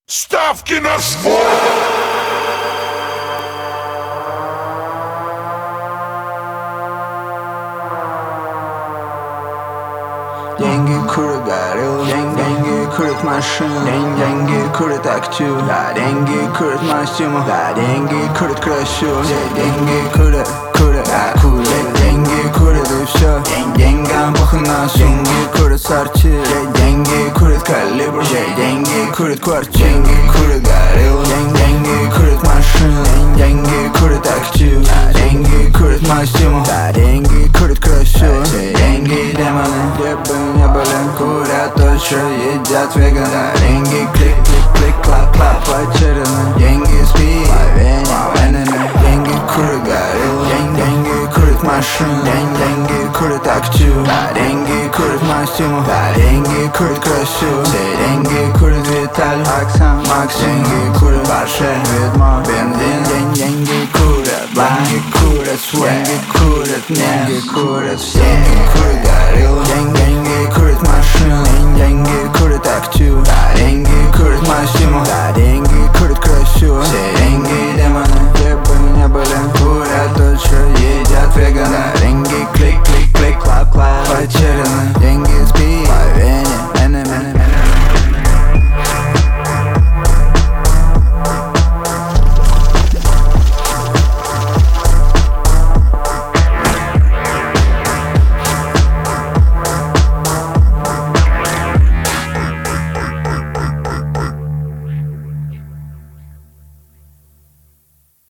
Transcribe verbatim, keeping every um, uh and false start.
Ставки на спорт! Деньги курят горел, день, деньги курят машину, день, деньги курят актив, да, деньги курят мастиму, да, деньги курят красиво, все деньги курят, курят, а курят, деньги курят и все, день, деньгам похуй на сумму, деньги курят сортир, деньги курят калибр, деньги курят квартиру, деньги курят горел, день, деньги курят машину, день, деньги курят актив, да, деньги курят мастиму, да, деньги курят красиво, все деньги демоны, где бы не были, курят то, что едят веганы, деньги клик, клик, клик, клап, клап, потеряны, деньги спи, войнами, деньги курят горел, день, деньги курят машину, день, деньги курят актив, да, деньги курят мастиму, да, деньги курят красиво, все деньги курят Виталий, Оксан, Макс, деньги курят Барше, Ведьма, бензин, день, деньги курят, деньги курят, свинги курят, деньги курят, все деньги курят горел, день, деньги курят машину.